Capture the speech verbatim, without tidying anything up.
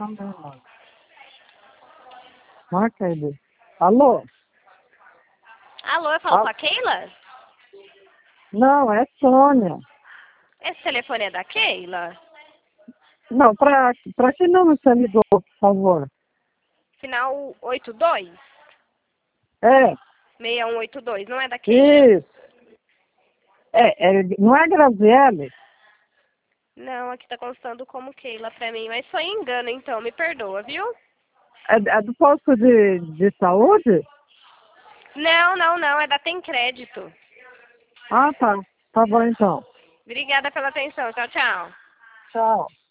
também, mano. Marca aí. Dê. Alô? Alô, eu falo Ah, com a Keila? não, é Sônia. Esse telefone é da Keila? Não, pra, pra que número você ligou, por favor? Final oito dois? É, seis um oito dois, não é da Keila? isso. É, é, não é Graziele? Não, aqui tá constando como Keila pra mim, mas foi engano então, me perdoa, viu? É, é do posto de, de saúde? Não, não, não, é da Tem Crédito. Ah, tá. Tá bom então. Obrigada pela atenção, tchau, tchau. Tchau.